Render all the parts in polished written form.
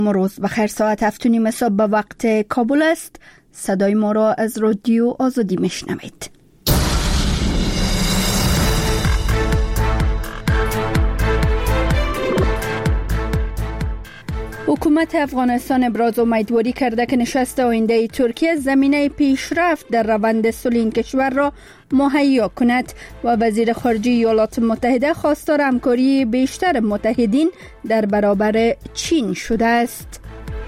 روز بخیر. ساعت 7:30 صبح به وقت کابل است. صدای ما را از رادیو آزادی میشنوید. حکومت افغانستان ابراز امیدواری کرده که نشست آینده ترکیه زمینه پیشرفت در روند صلح این کشور را مهیا کند و وزیر خارجه ایالات متحده خواستار همکاری بیشتر متحدین در برابر چین شده است.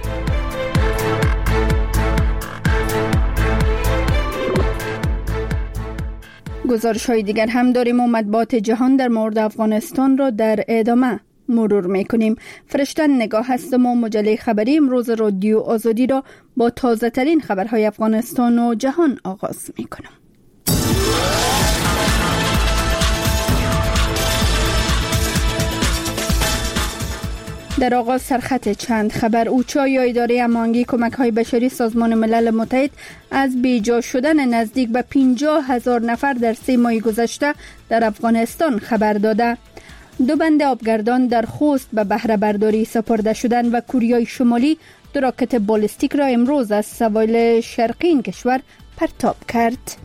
گزارش های دیگر هم داریم و مطبوعات جهان در مورد افغانستان را در ادامه مرور میکنیم. فرشته نگاه هستم و مجله خبری امروز رادیو آزادی را با تازه ترین خبرهای افغانستان و جهان آغاز میکنم. در آغاز سرخط چند خبر. اوچا یا اداره هماهنگی کمک‌های بشری سازمان ملل متحد از بیجا شدن نزدیک به 50,000 نفر در 3 ماه گذشته در افغانستان خبر داده. 2 بند آبگردان در خوست به بهره برداری سپرده شدند و کوریای شمالی 2 راکت بالستیک را امروز از سواحل شرقی این کشور پرتاب کرد.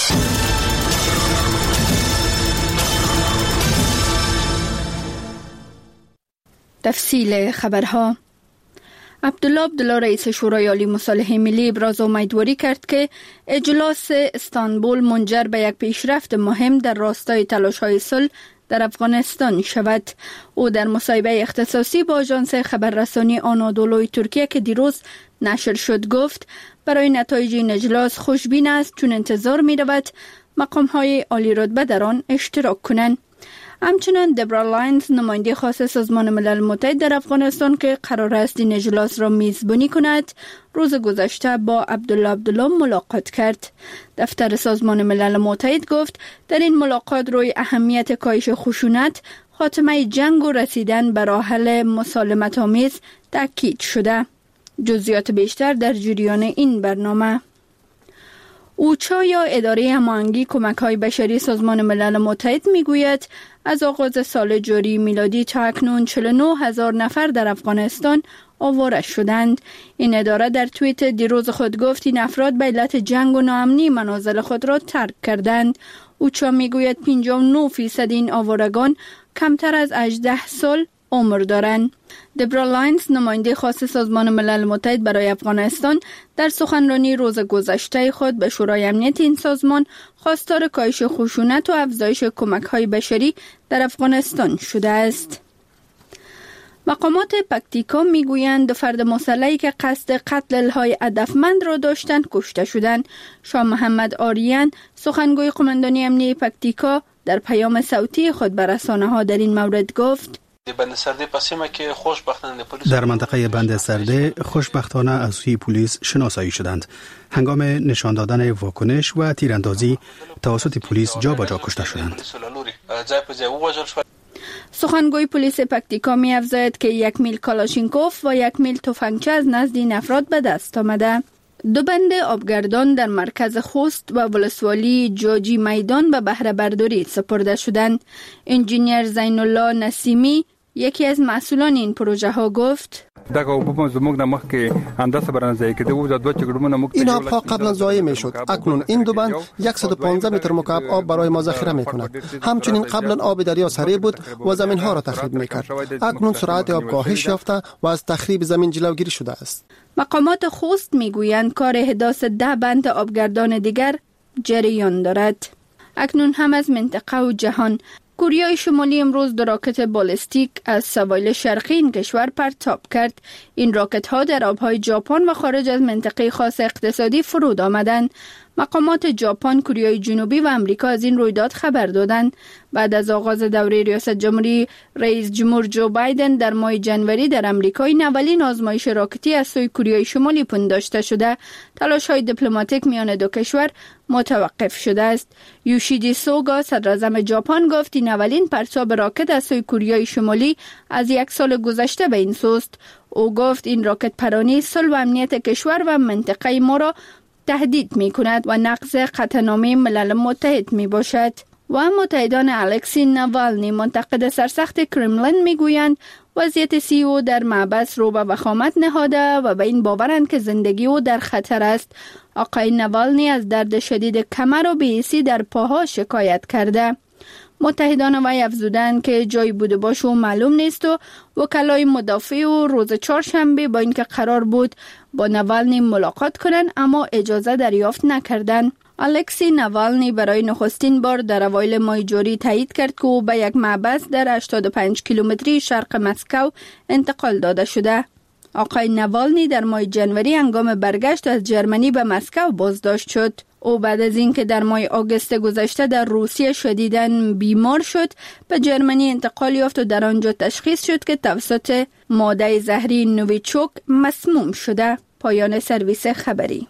تفصیل خبرها. عبدالله رئیس شورای عالی مصالحه ملی ابراز امیدواری کرد که اجلاس استانبول منجر به یک پیشرفت مهم در راستای تلاش‌های صلح در افغانستان شود. او در مصاحبه اختصاصی با آژانس خبررسانی آنادولوی ترکیه که دیروز نشر شد گفت برای نتایج این اجلاس خوشبین است چون انتظار می رود مقام‌های عالی رتبه در آن اشتراک کنند. همچنان دبرا لاینز نماینده خاص سازمان ملل متحد در افغانستان که قرار است این اجلاس را میزبانی کند روز گذشته با عبدالله ملاقات کرد. دفتر سازمان ملل متحد گفت در این ملاقات روی اهمیت کاهش خشونت، خاتمه جنگ و رسیدن به راه حل مسالمت آمیز تاکید شده. جزئیات بیشتر در جریان این برنامه. اوچا یا اداره هماهنگی کمک‌های بشری سازمان ملل متحد میگوید از آغاز سال جاری میلادی تا اکنون 49,000 نفر در افغانستان آواره شدند. این اداره در توییت دیروز خود گفت این افراد به علت جنگ و ناامنی منازل خود را ترک کردند. اوچا میگوید 59% این آوارگان کمتر از 18 سال عمر دارند. دبرا لاینز نماینده خاص سازمان ملل متحد برای افغانستان در سخنرانی روز گذشته خود به شورای امنیت این سازمان خواستار کاهش خشونت و افزایش کمک‌های بشری در افغانستان شده است. مقامات پکتیکا میگویند 2 فرد مسلحی که قصد قتل الهای هدفمند را داشتند کشته شدند. شاه محمد آریان سخنگوی قماندانی امنیتی پکتیکا در پیام صوتی خود به رسانه‌ها در این مورد گفت در منطقه بند سرده خوشبختانه از سوی پلیس شناسایی شدند. هنگام نشان دادن واکنش و تیراندازی توسط پلیس جا به جا کشته شدند. سخنگوی پلیس پکتیکا می افزاید که 1 میل کالاشینکوف و 1 میل تفنگچی از نزد این افراد به دست آمده. 2 بند آبگردان در مرکز خوست و ولسوالی جاجی میدان به بهره برداری سپرده شدند. انجینیر زین الله نسیمی یکی از مسئولان این پروژه ها گفت این آبها قبلا ضایع می شد. اکنون این 2 بند 115 متر مکعب آب برای ما ذخیره می کند. همچنین قبلا آب دریا سریع بود و زمین ها را تخریب می کرد. اکنون سرعت آب کاهش یافته و از تخریب زمین جلوگیری شده است. مقامات خوست می گویند کار احداث 10 بند آبگردان دیگر جریان دارد. اکنون هم از منطقه و جهان. کوریای شمالی امروز 2 راکت بالستیک از سواحل شرقی این کشور پرتاب کرد. این راکت ها در آبهای ژاپن و خارج از منطقه خاص اقتصادی فرود آمدند. مقامات ژاپن، کوریای جنوبی و امریکا از این رویداد خبر دادند. بعد از آغاز دوره ریاست جمهوری رئیس جمهور جو بایدن در ماه ژانویه در امریکا این اولین آزمایش راکتی از سوی کوریای شمالی پنداشته شده. تلاش‌های دیپلماتیک میان 2 کشور متوقف شده است. یوشیدی سوگا صدراعظم ژاپن گفت این اولین پرتاب راکت از سوی کوریای شمالی از 1 سال گذشته به این سوست. او گفت این راکت پرانی صلح و امنیت کشور و منطقه ما را تهدید می کند و نقض قطعنامه ملل متحد می باشد. و متحدان الکسی ناوالنی منتقد سرسخت کرملین میگویند وضعیت سی او در محبس رو به وخامت نهاده و به این باورند که زندگی او در خطر است. آقای ناوالنی از درد شدید کمر و بی‌حسی در پاها شکایت کرده. متحدان وی افزودند که جای بوده باش او معلوم نیست و وکلای مدافع او روز چهارشنبه با اینکه قرار بود با ناوالنی ملاقات کنند اما اجازه دریافت نکردند. الکسی ناوالنی برای نخستین بار در اوایل ماه جاری تایید کرد که او به یک محبس در 85 کیلومتری شرق مسکو انتقال داده شده. آقای ناوالنی در ماه جنوری هنگام برگشت از جرمنی به مسکو بازداشت شد. او بعد از اینکه در ماه آگوست گذشته در روسیه شدیداً بیمار شد به جرمنی انتقال یافت و در آنجا تشخیص شد که توسط ماده زهری نوویچوک مسموم شده. پایان سرویس خبری.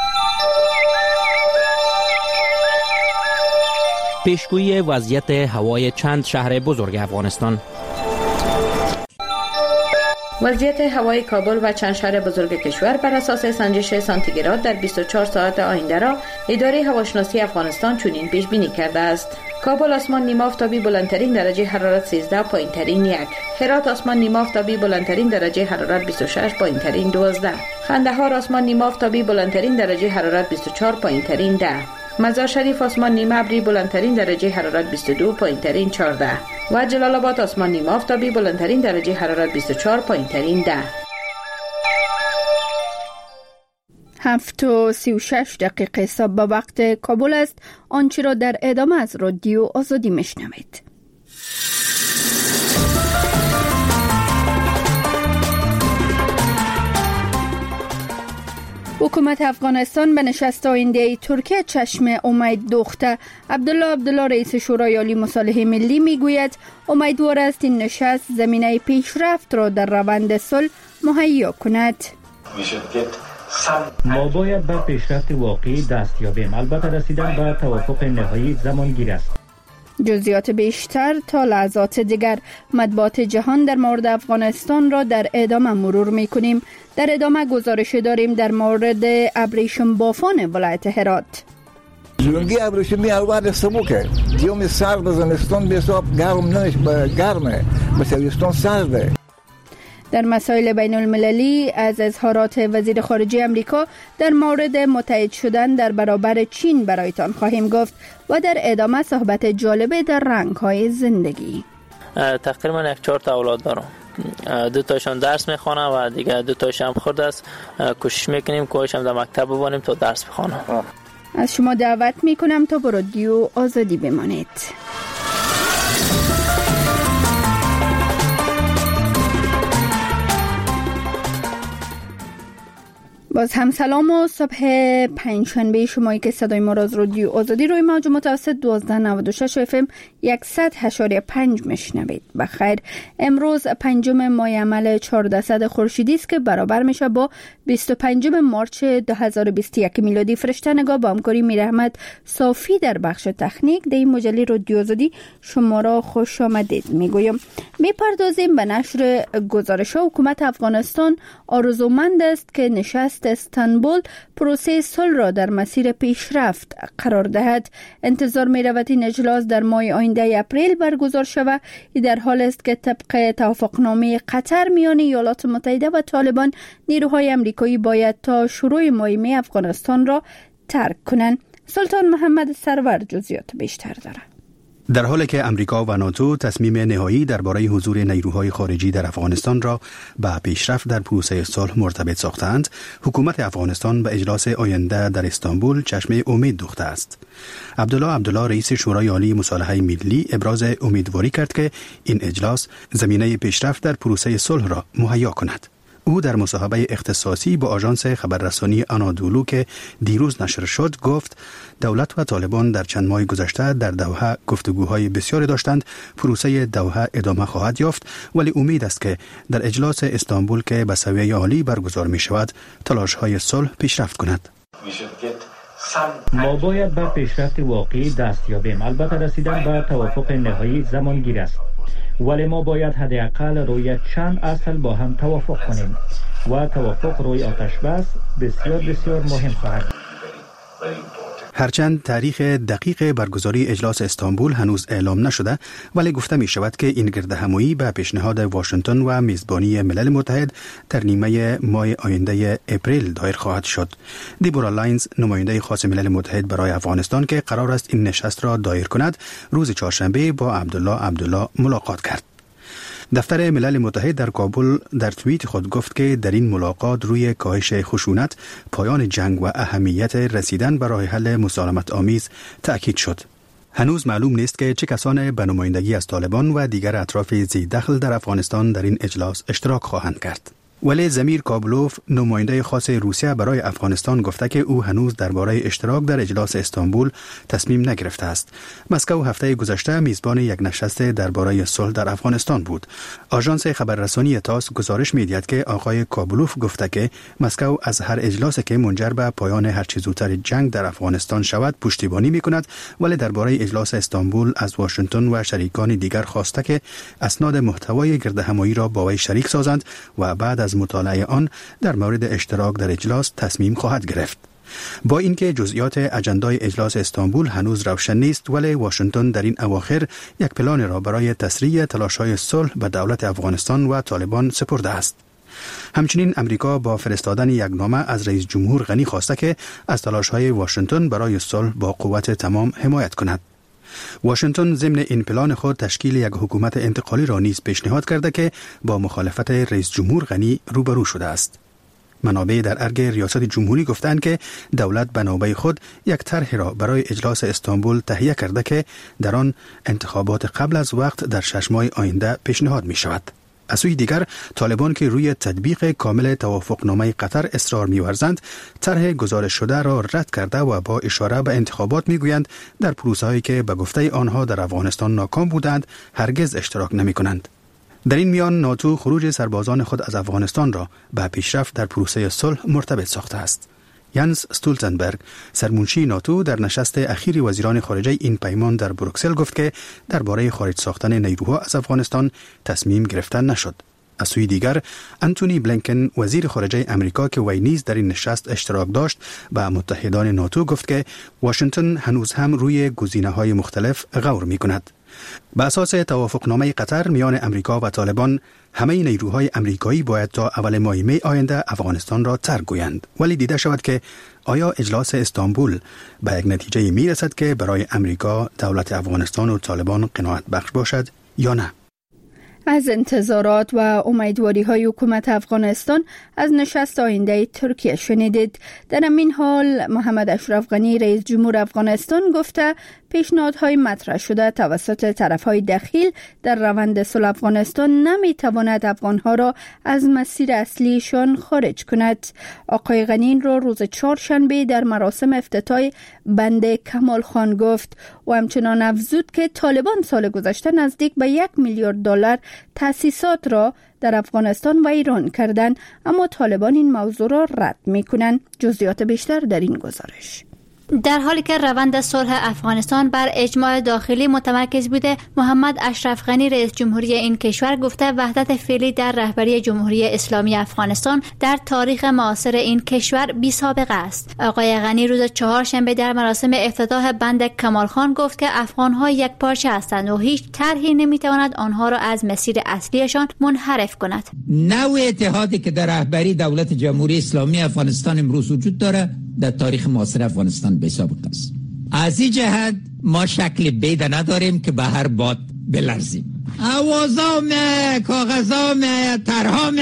پیشگویی وضعیت هوای چند شهر بزرگ افغانستان. وضعیت هوای کابل و چند شهر بزرگ کشور بر اساس سنجش سانتیگراد در 24 ساعت آینده را اداره هواشناسی افغانستان چنین پیش بینی کرده است: کابل آسمان نیمه آفتابی بلندترین درجه حرارت 13، پایینترین 1. هرات آسمان نیمه آفتابی بلندترین درجه حرارت 26، پایینترین 12. قندهار آسمان نیمه آفتابی بلندترین درجه حرارت 24، پایینترین 10. مزار شریف آسمان نیمه ابری بلندترین درجه حرارت 22، پایینترین 14. و جلال آباد آسمان نیمه آفتابی بلندترین درجه حرارت 24، پایینترین 10. 7:36 حساب به وقت کابل است. آنچه را در ادامه از رادیو آزادی میشنوید. حکومت افغانستان به نشست آینده ترکیه چشم امید دوخته. عبدالله رئیس شورای عالی مصالحه ملی میگوید امیدوار است این نشست زمینه پیشرفت را در روند صلح مهیا کند. ما باید به پیشرفت واقعی دست یابیم. البته رسیدن به توافق نهایی زمانگیر است. جزئیات بیشتر تا لحظات دیگر. مطبوعات جهان در مورد افغانستان را در ادامه مرور می‌کنیم. در ادامه گزارش داریم در مورد ابریشم بافان ولایت هرات. جنگی ابریشمی اول سبکه. دیوم سرد زمستان به حساب گرمه. مثلا سرده. در مسائل بین المللی از اظهارات وزیر خارجه امریکا در مورد متحد شدن در برابر چین برایتان خواهیم گفت و در ادامه صحبت جالب در رنگ‌های زندگی. تقریبا 4 تا اولاد دارم. 2 تاشون درس میخوانن و دیگه 2 تاش هم خرد است. کوشش میکنیم که هم در مکتب ببریم تا درس بخوانن. از شما دعوت میکنم تا با رادیو آزادی بمانید. باز هم سلام و صبح پنجشنبه شمایی که صدای ما را از رادیو آزادی روی موج متوسط 1296 FM 100.5 میشنوید. بخیر. امروز 5 ماه عمل 1400 خورشیدی است که برابر میشه با 25 مارچ 2021 میلادی. فرشته نگاه با همکاری میر احمد صافی در بخش تکنیک در این مجله رادیو آزادی شما را خوش آمدید میگویم. میپردازیم به نشر گزارش حکومت افغانستان آرزومند است که نشست استانبول پروسه صلح را در مسیر پیشرفت قرار دهد. انتظار می رود این اجلاس در ماه آینده اپریل برگزار شود. این در حال است که طبق توافقنامه قطر میان ایالات متحده و طالبان نیروهای امریکایی باید تا شروع ماه می افغانستان را ترک کنند. سلطان محمد سرور جزئیات بیشتر دارد. در حالی که امریکا و ناتو تصمیم نهایی درباره حضور نیروهای خارجی در افغانستان را به پیشرفت در پروسه صلح مرتبط ساختند، حکومت افغانستان به اجلاس آینده در استانبول چشم امید دوخته است. عبدالله رئیس شورای عالی مصالحه ملی ابراز امیدواری کرد که این اجلاس زمینه پیشرفت در پروسه صلح را مهیا کند. او در مصاحبه اختصاصی با آژانس خبررسانی آنادولو که دیروز نشر شد گفت دولت و طالبان در چند ماه گذشته در دوحه گفتگوهای بسیاری داشتند. پروسه دوحه ادامه خواهد یافت ولی امید است که در اجلاس استانبول که به سویه عالی برگزار می شود تلاش‌های صلح پیشرفت کند. ما باید به پیشرفت واقعی دست یابیم. البته رسیدن به توافق نهایی زمانگیر است. ولی ما باید حداقل روی چند اصل با هم توافق کنیم و توافق روی آتش بس بسیار مهم خواهد. هرچند تاریخ دقیق برگزاری اجلاس استانبول هنوز اعلام نشده، ولی گفته می شود که این گردهمایی به پیشنهاد واشنگتن و میزبانی ملل متحد در نیمه ماه آینده اپریل دایر خواهد شد. دیبورا لاینز، نماینده خاص ملل متحد برای افغانستان که قرار است این نشست را دایر کند، روز چهارشنبه با عبدالله ملاقات کرد. دفتر ملل متحد در کابل در توییت خود گفت که در این ملاقات روی کاهش خشونت، پایان جنگ و اهمیت رسیدن به راه حل مسالمت آمیز تأکید شد. هنوز معلوم نیست که چه کسان به نمایندگی از طالبان و دیگر اطراف ذی دخل در افغانستان در این اجلاس اشتراک خواهند کرد. ولی زمیر کابلوف، نماینده خاص روسیه برای افغانستان، گفته که او هنوز درباره اشتراک در اجلاس استانبول تصمیم نگرفته است. مسکو هفته گذشته میزبان یک نشست درباره صلح در افغانستان بود. آژانس خبررسانی تاس گزارش می‌دهد که آقای کابلوف گفته که مسکو از هر اجلاسی که منجر به پایان هر چه زودتر جنگ در افغانستان شود پشتیبانی می‌کند، ولی درباره اجلاس استانبول از واشنگتن و شریکان دیگر خواسته که اسناد محتوای گردهمایی را با وی شریک سازند و بعد از مطالعه آن در مورد اشتراک در اجلاس تصمیم خواهد گرفت. با اینکه جزئیات اجندای اجلاس استانبول هنوز روشن نیست، ولی واشنگتن در این اواخر یک پلان را برای تسریع تلاش‌های صلح به دولت افغانستان و طالبان سپرده است. همچنین امریکا با فرستادن یک نامه از رئیس جمهور غنی خواسته که از تلاش‌های واشنگتن برای صلح با قوت تمام حمایت کند. واشنگتن ضمن این پلان خود تشکیل یک حکومت انتقالی را نیز پیشنهاد کرده که با مخالفت رئیس جمهور غنی روبرو شده است. منابع در ارگ ریاست جمهوری گفتند که دولت به نوبه خود یک طرح را برای اجلاس استانبول تهیه کرده که در آن انتخابات قبل از وقت در 6 ماه آینده پیشنهاد می شود. از سوی دیگر طالبان که روی تطبیق کامل توافقنامه قطر اصرار می‌ورزند، طرح گزارش شده را رد کرده و با اشاره به انتخابات می‌گویند در پروسه‌هایی که به گفته آنها در افغانستان ناکام بودند هرگز اشتراک نمی‌کنند. در این میان ناتو خروج سربازان خود از افغانستان را به پیشرفت در پروسه صلح مرتبط ساخته است. یانس استولتنبرگ، سرمنشی ناتو، در نشست اخیر وزیران خارجه این پیمان در بروکسل گفت که درباره خارج ساختن نیروها از افغانستان تصمیم گرفته نشد. از سوی دیگر انتونی بلینکن، وزیر خارجه امریکا که وی نیز در این نشست اشتراک داشت، به متحدان ناتو گفت که واشنگتن هنوز هم روی گزینه‌های مختلف غور می‌کند. به اساس توافقنامه قطر میان امریکا و طالبان، همه نیروهای امریکایی باید تا اول ماه می آینده افغانستان را ترک گویند، ولی دیده شود که آیا اجلاس استانبول به یک نتیجه می رسد که برای امریکا دولت افغانستان و طالبان قناعت بخش باشد یا نه. از انتظارات و امیدواری‌های حکومت افغانستان از نشست آینده ترکیه شنیدید. در همین حال محمد اشرف غنی، رئیس جمهور افغانستان، گفته پیشنهادهای مطرح شده توسط طرف‌های دخیل در روند صلح افغانستان نمی‌تواند افغان‌ها را از مسیر اصلیشان خارج کند. آقای غنی این را روز چهارشنبه در مراسم افتتاح بند کمال خان گفت و همچنان افزود که طالبان سال گذشته نزدیک به $1 میلیارد تأسیسات را در افغانستان و ایران کردند، اما طالبان این موضوع را رد می‌کنند. جزئیات بیشتر در این گزارش. در حالی که روند صلح افغانستان بر اجماع داخلی متمرکز بوده، محمد اشرف غنی، رئیس جمهوری این کشور، گفته وحدت فعلی در رهبری جمهوری اسلامی افغانستان در تاریخ معاصر این کشور بی سابقه است. آقای غنی روز چهارشنبه در مراسم افتتاح بند کمال خان گفت که افغان‌ها یک پارچه هستند و هیچ طرحی نمی‌تواند آنها را از مسیر اصلیشان منحرف کند. نوع اتحادی که در رهبری دولت جمهوری اسلامی افغانستان امروز وجود دارد در تاریخ معاصر افغانستان بی سابقه است. از این جهت ما شکل بید نداریم که به هر باد بلرزیم. آوازام کاغذام طرحام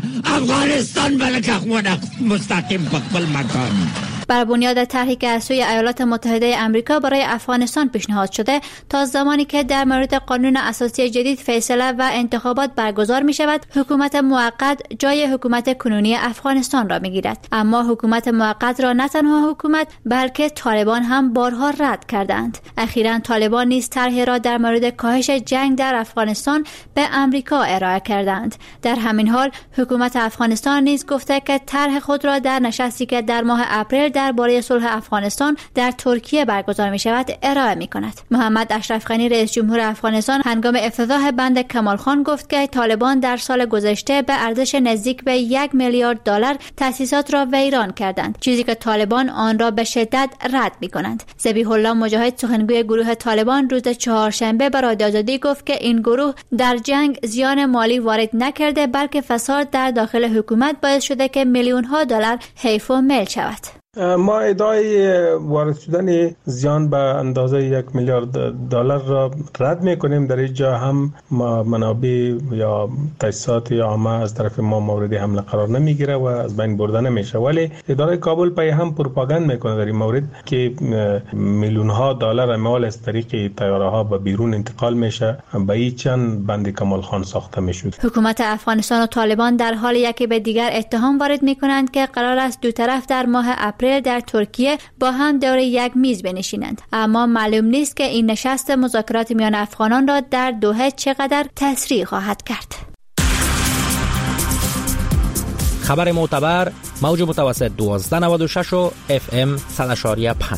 افغانستان بلکه خود مستقیم به خپل مکان. بر بنیاد طرحی که از سوی ایالات متحده آمریکا برای افغانستان پیشنهاد شده، تا زمانی که در مورد قانون اساسی جدید فیصله و انتخابات برگزار می شود، حکومت موقت جای حکومت کنونی افغانستان را می گیرد. اما حکومت موقت را نه تنها حکومت بلکه طالبان هم بارها رد کردند. اخیراً طالبان نیز طرحی را در مورد کاهش جنگ در افغانستان به آمریکا ارائه کردند. در همین حال حکومت افغانستان نیز گفته که طرح خود را در نشستی که در ماه اپریل درباره صلح افغانستان در ترکیه برگزار می شود ارائه می کند. محمد اشرف غنی رئیس جمهور افغانستان هنگام افتتاح بند کمال خان گفت که طالبان در سال گذشته به ارزش نزدیک به 1 میلیارد دلار تأسیسات را ویران کردند، چیزی که طالبان آن را به شدت رد می کنند. ذبیح الله مجاهد سخنگوی گروه طالبان روز چهارشنبه به رادیو آزادی گفت که این گروه در جنگ زیان مالی وارد نکرده، بلکه فساد در داخل حکومت باعث شده که میلیون ها دلار حیف و میل شود. ما ادعای وارد شدن زیان به اندازه 1 میلیارد دلار را رد میکنیم. در اینجا هم منابع یا تجهیزات یا عامه از طرف ما مورد حمله قرار نمیگیره و از بین برده نمیشه، ولی اداره کابل پای هم پروپاگاند میکنه در این مورد که میلیون ها دلار اموال از طریق طیاره ها به بیرون انتقال میشه. به این چند بند کمال خان ساخته میشد. حکومت افغانستان و طالبان در حال یکی به دیگر اتهام وارد میکنند که قرار است دو طرف در ماه اپریل در ترکیه با هم دور یک میز بنشینند، اما معلوم نیست که این نشست مذاکرات میان افغانان را در دوحه چقدر تسریع خواهد کرد. خبر معتبر موج متوسط 1296 و FM 100.5.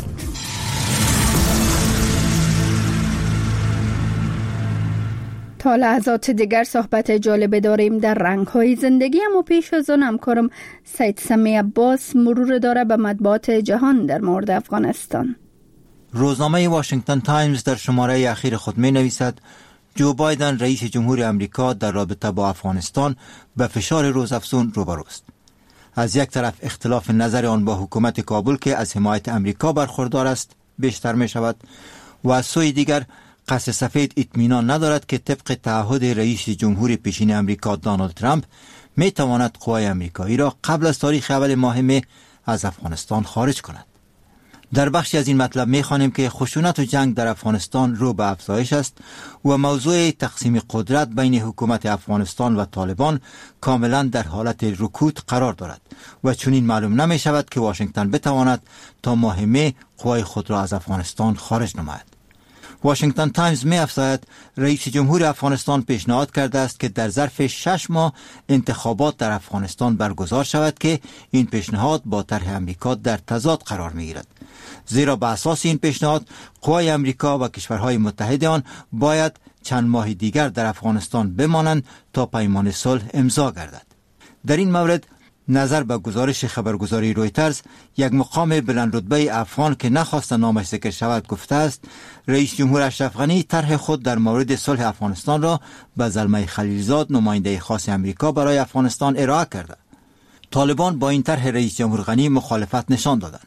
تا لحظات دیگر صحبت جالب داریم در رنگ‌های زندگی، اما پیش از آن همکارم سید سمی عباس مرور داره به مطبوعات جهان در مورد افغانستان. روزنامه واشنگتن تایمز در شماره اخیر خود می نویسد جو بایدن رئیس جمهور امریکا در رابطه با افغانستان به فشار روزافزون روبروست. از یک طرف اختلاف نظر آن با حکومت کابل که از حمایت امریکا برخوردار است بیشتر می شود و از سوی دیگر قصر سفید اطمینان ندارد که طبق تعهد رئیس جمهور پیشین امریکا دونالد ترامپ می تواند قوای امریکایی را قبل از تاریخ اول ماه می از افغانستان خارج کند. در بخشی از این مطلب می خوانیم که خشونت و جنگ در افغانستان رو به افزایش است و موضوع تقسیم قدرت بین حکومت افغانستان و طالبان کاملا در حالت رکود قرار دارد و چنین معلوم نمی شود که واشنگتن بتواند تا ماه می قوای خود را از افغانستان خارج نماید. واشنگتن تایمز می افزاید رئیس جمهور افغانستان پیشنهاد کرده است که در ظرف 6 ماه انتخابات در افغانستان برگزار شود که این پیشنهاد با طرح امریکا در تضاد قرار می گیرد، زیرا به اساس این پیشنهاد قوای امریکا و کشورهای متحد آن باید چند ماه دیگر در افغانستان بمانند تا پیمان صلح امضا گردد. در این مورد نظر به گزارش خبرگزاری رویترز، یک مقام بلند رتبه افغان که نخواست نامش ذکر شود گفته است رئیس جمهور اشرف غنی طرح خود در مورد صلح افغانستان را به زلمه خلیلزاد نماینده خاص امریکا برای افغانستان ارائه کرده. طالبان با این طرح رئیس جمهور غنی مخالفت نشان دادند.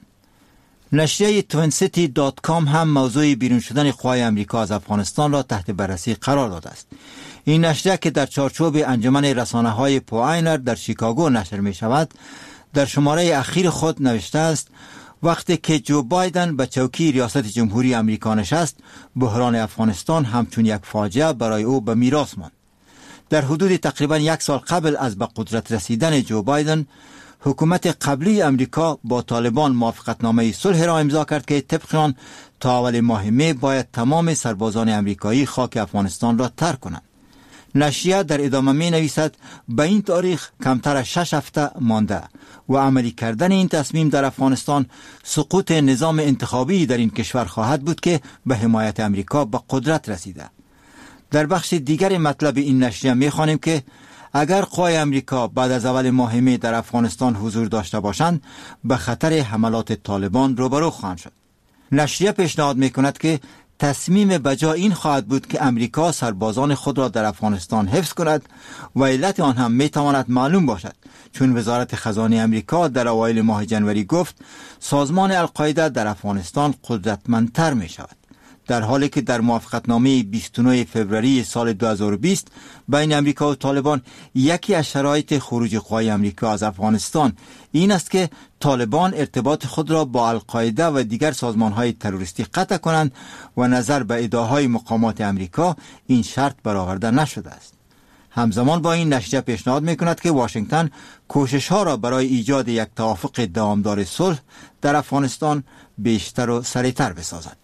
نشریه twincity.com هم موضوع بیرون شدن قوای امریکا از افغانستان را تحت بررسی قرار داده است. این نشریه که در چارچوب انجمن رسانه‌های پواینر در شیکاگو نشر می شود در شماره اخیر خود نوشته است وقتی که جو بایدن به چوکی ریاست جمهوری امریکا نشست، بحران افغانستان همچون یک فاجعه برای او به میراث ماند. در حدود تقریبا 1 سال قبل از به قدرت رسیدن جو بایدن، حکومت قبلی امریکا با طالبان موافقتنامه صلح را امضا کرد که طبق آن تا اول ماه می باید تمام سربازان امریکایی خاک افغانستان را ترک کنند. نشریه در ادامه می نویسد به این تاریخ کمتر از 6 هفته مانده و عملی کردن این تصمیم در افغانستان سقوط نظام انتخابی در این کشور خواهد بود که به حمایت امریکا به قدرت رسیده. در بخش دیگر مطلب این نشریه می خوانیم که اگر قوای امریکا بعد از اول ماه می در افغانستان حضور داشته باشند، به خطر حملات طالبان روبرو خواهند شد. نشریه پیشنهاد می کند که تصمیم بجا این خواهد بود که امریکا سربازان خود را در افغانستان حفظ کند و علت آن هم می تواند معلوم باشد، چون وزارت خزانه امریکا در اوایل ماه جنوری گفت سازمان القاعده در افغانستان قدرتمندتر می شود، در حالی که در موافقتنامه 29 فوریه سال 2020 بین امریکا و طالبان یکی از شرایط خروج قوای امریکا از افغانستان این است که طالبان ارتباط خود را با القاعده و دیگر سازمان‌های تروریستی قطع کنند و نظر به ادعاهای مقامات امریکا این شرط برآورده نشده است. همزمان با این نشریه پیشنهاد می‌کند که واشنگتن کوشش‌ها را برای ایجاد یک توافق دوامدار صلح در افغانستان بیشتر و سریع‌تر بسازد.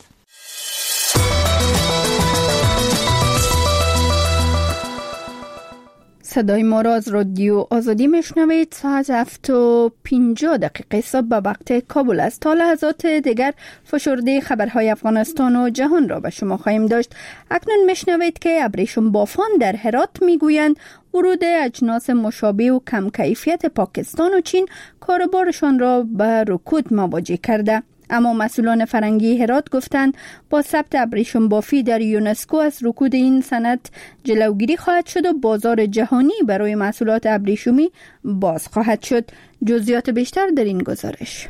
صدای ما را از رادیو آزادی میشنوید. ساعت 7:50 صبح به وقت کابل است. تا لحظات دیگر فشرده خبرهای افغانستان و جهان را به شما خواهیم داشت. اکنون میشنوید که ابریشم بافان در هرات میگویند ورود اجناس مشابه و کم کیفیت پاکستان و چین کاروبارشان را به رکود مواجه کرده. اما مسئولان فرنگی هرات گفتند با ثبت ابریشم بافی در یونسکو از رکود این صنعت جلوگیری خواهد شد و بازار جهانی برای محصولات ابریشمی باز خواهد شد. جزئیات بیشتر در این گزارش.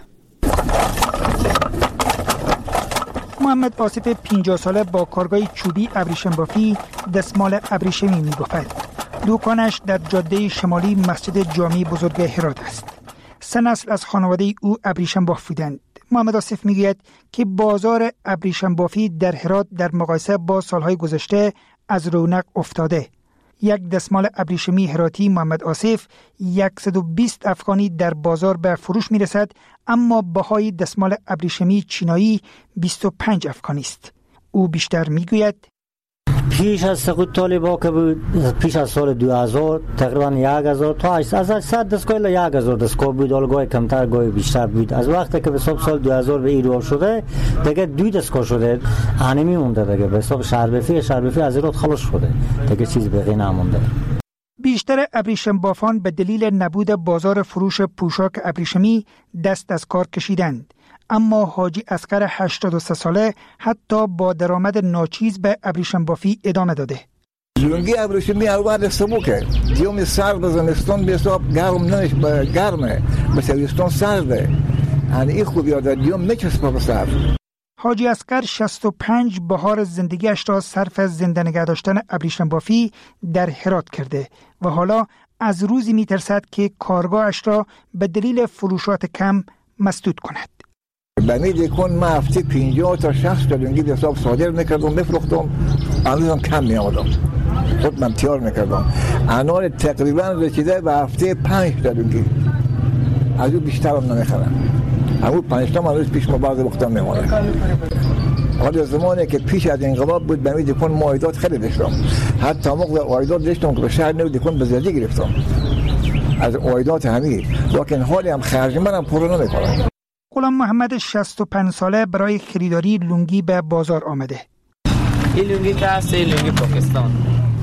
محمد آصف 50 ساله با کارگاه چوبی ابریشم بافی دستمال ابریشمی می‌بافد. دکانش در جاده شمالی مسجد جامع بزرگ هرات است. 3 نسل از خانواده او ابریشم باف بودند. محمد آصف میگوید که بازار ابریشم بافی در هرات در مقایسه با سالهای گذشته از رونق افتاده. یک دستمال ابریشمی هراتی محمد آصف 120 افغانی در بازار به فروش میرسد، اما بهای دستمال ابریشمی چینایی 25 افغانی است. او بیشتر میگوید پیش از سقوط طالبا که بود، پیش از سال 2000 تقریبا 1000 تا 800 دستگاه الی 1000 دستگاه بود، حالا گاهی کمتر گاهی بیشتر بود. از وقتی که به حساب سال 2000 به ایران شده دیگه 2 دستگاه شده، انمی مونده دیگه به حساب شهربفی از ایران خلاص شده، دیگه چیزی باقی نمونده. بیشتر ابریشم بافان به دلیل نبود بازار فروش پوشاک ابریشمی دست از کار کشیدند. اما حاجی اصغر 83 ساله حتی با درآمد ناچیز به ابریشم بافی ادامه داده. لنگی ابریشمی اول سبوکه، دیوم سرد زمستان به حساب گرمه، به زمستان سرده. یعنی این خوبی داره، دیوم نچسبه به سرد. حاجی اصغر 65 بهار زندگیش را صرف زنده نگه داشتن ابریشم بافی در هرات کرده و حالا از روزی میترسد که کارگاهش را به دلیل فروشات کم مسدود کند. بنی کن ما هفته 50 تا 60 تا لنگی به حساب صادر میکردم میفروختم، الان کم میآمدم، خود من تیار میکردم. الان تقریبا رسیده به هفته 5 تا لنگی، از اون بیشتر هم نمیخرم. همون 5 تا من پیش ما بعض وقتا میمونه. حالا زمانی که پیش از انقلاب بود بنی کن مایدات خیلی داشتم، حتی موقع مایدات داشتم که به شهر نو کن به زیادی گرفتم از مایدات همین، لکن حالی هم خرج منم پر نمیکنم. غلام محمد 65 ساله برای خریداری لنگی به بازار آمده. این لنگی که هست این لنگی پاکستان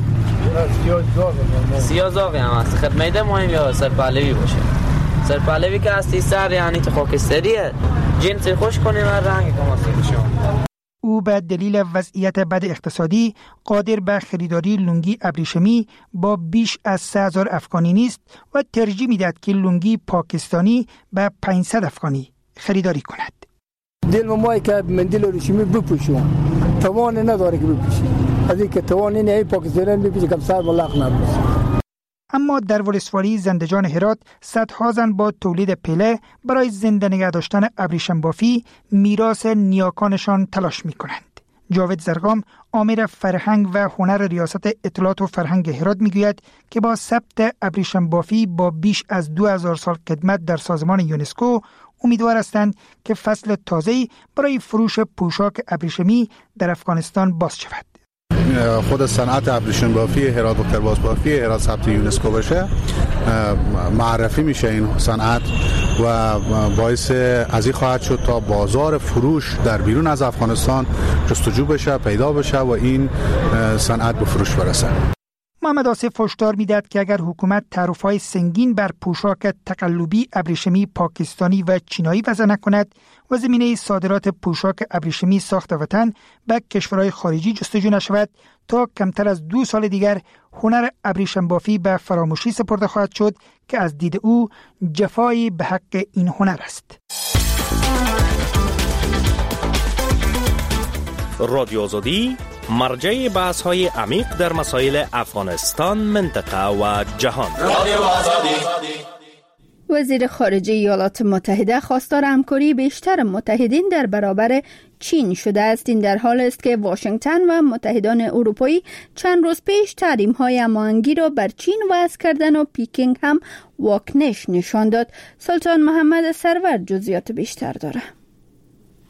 سیازاقی هم هست. خدمت مهم یا سرپهلوی باشه. سرپهلوی که هستی سر یعنی تو خاکستریه، جنس خوش کنیم و رنگ کماسه. او به دلیل وضعیت بد اقتصادی قادر به خریداری لنگی ابریشمی با بیش از 3000 افغانی نیست و ترجیح میدهد که لنگی پاکستانی به 500 افغانی خریداری کند. دل مایی که مندیل ابریشمی بپوشم توان نداره که بپوشم، از اینکه توان اینه پاکستانی بپوشم کم سر ملاق نباشه. اما در ولسوالی زندجان هرات صدها زن با تولید پله برای زنده نگه داشتن ابریشم بافی میراث نیاکانشان تلاش می کنند. جاوید زرگام آمر فرهنگ و هنر ریاست اطلاعات و فرهنگ هرات میگوید که با ثبت ابریشم بافی با بیش از 2000 سال خدمت در سازمان یونسکو امیدوار هستند که فصل تازه‌ای برای فروش پوشاک ابریشمی در افغانستان باز شود. خود صنعت ابریشم بافی هرات و کرباس بافی هرات ثبت یونسکو بشه، معرفی میشه این صنعت و باعث از این خواهد شد تا بازار فروش در بیرون از افغانستان جستجو بشه، پیدا بشه و این صنعت به فروش برسه. محمد آصف هشدار میدهد که اگر حکومت تعرفه‌های سنگین بر پوشاک تقلبی ابریشمی پاکستانی و چینایی وضع نکند و زمینه صادرات پوشاک ابریشمی ساخت وطن به کشورهای خارجی جستجو نشود، تا کمتر از 2 سال دیگر هنر ابریشم بافی به فراموشی سپرده خواهد شد که از دید او جفایی به حق این هنر است. رادیو آزادی مرجع بحث‌های عمیق در مسائل افغانستان، منطقه و جهان. وزیر خارجه ایالات متحده خواستار همکاری بیشتر متحدین در برابر چین شده است. این در حال است که واشنگتن و متحدان اروپایی چند روز پیش تحریم‌های هماهنگی را بر چین وضع کردند و پیکینگ هم واکنش نشان داد. سلطان محمد سرور جزئیات بیشتر داره.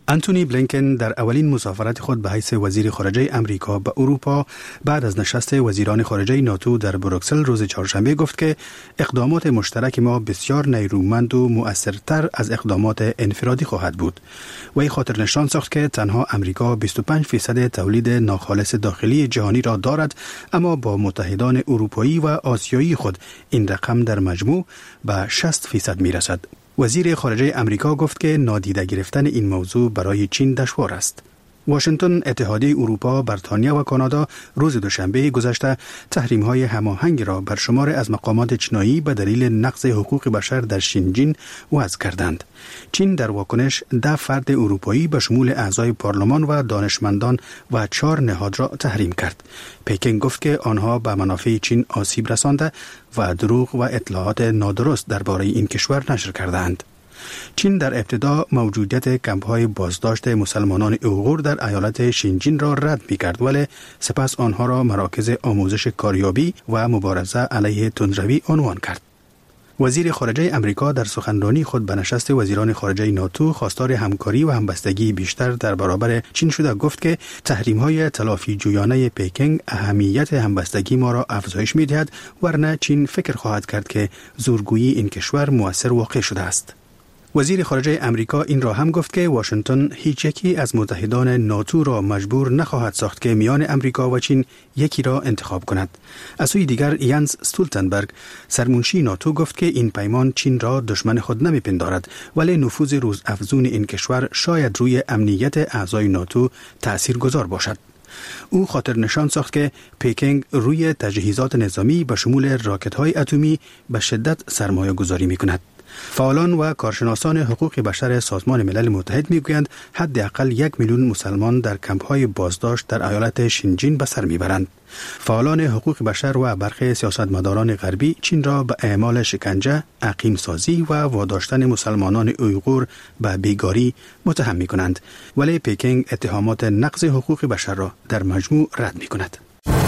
انتونی بلینکن در اولین مسافرت خود به حیث وزیر خارجه امریکا به اروپا بعد از نشست وزیران خارجه ناتو در بروکسل روز چهارشنبه گفت که اقدامات مشترک ما بسیار نیرومند و مؤثرتر از اقدامات انفرادی خواهد بود. وی خاطر نشان ساخت که تنها امریکا 25% تولید ناخالص داخلی جهانی را دارد، اما با متحدان اروپایی و آسیایی خود این رقم در مجموع به 60% میرسد. وزیر خارجه امریکا گفت که نادیده گرفتن این موضوع برای چین دشوار است. واشنگتن، اتحادیه اروپا، بریتانیا و کانادا روز دوشنبه گذشته تحریم‌های هماهنگ را بر شمار از مقامات چینایی به دلیل نقض حقوق بشر در شینجین وضع کردند. چین در واکنش 10 فرد اروپایی به شمول اعضای پارلمان و دانشمندان و 4 نهاد را تحریم کرد. پکین گفت که آنها به منافع چین آسیب رسانده و دروغ و اطلاعات نادرست درباره این کشور نشر کردند. چین در ابتدا موجودیت کمپ‌های بازداشت مسلمانان اویغور در ایالت شینجین را رد می‌کرد، ولی سپس آنها را مراکز آموزش کاریابی و مبارزه علیه تندروی عنوان کرد. وزیر خارجه امریکا در سخنرانی خود به نشست وزیران خارجه ناتو خواستار همکاری و همبستگی بیشتر در برابر چین شده گفت که تحریم‌های تلافی جویانه پکینگ اهمیت همبستگی ما را افزایش می‌دهد، ورنه چین فکر خواهد کرد که زورگویی این کشور مؤثر واقع شده است. وزیر خارجه امریکا این را هم گفت که واشنگتن هیچ یکی از متحدان ناتو را مجبور نخواهد ساخت که میان امریکا و چین یکی را انتخاب کند. از سوی دیگر ینس استولتنبرگ، سرمنشی ناتو، گفت که این پیمان چین را دشمن خود نمیپندارد، ولی نفوذ روزافزون این کشور شاید روی امنیت اعضای ناتو تاثیرگذار باشد. او خاطر نشان ساخت که پکینگ روی تجهیزات نظامی به شمول راکت‌های اتمی به شدت سرمایه گذاری می‌کند. فعالان و کارشناسان حقوق بشر سازمان ملل متحد میگویند حداقل 1 میلیون مسلمان در کمپ‌های بازداشت در ایالت شینجین به سر میبرند. فعالان حقوق بشر و برخی سیاستمداران غربی چین را به اعمال شکنجه، اقیم سازی و واداشتن مسلمانان اویغور به بیگاری متهم میکنند، ولی پکینگ اتهامات نقض حقوق بشر را در مجموع رد میکند.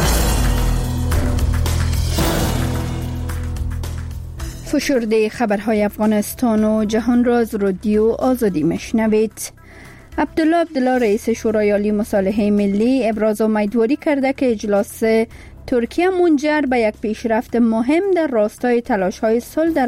فشرده خبرهای افغانستان و جهان را از رادیو آزادی مشنوید. عبدالله رئیس شورای عالی مصالحه ملی ابراز امیدواری کرده که اجلاس ترکیه منجر به یک پیشرفت مهم در راستای تلاش‌های صلح در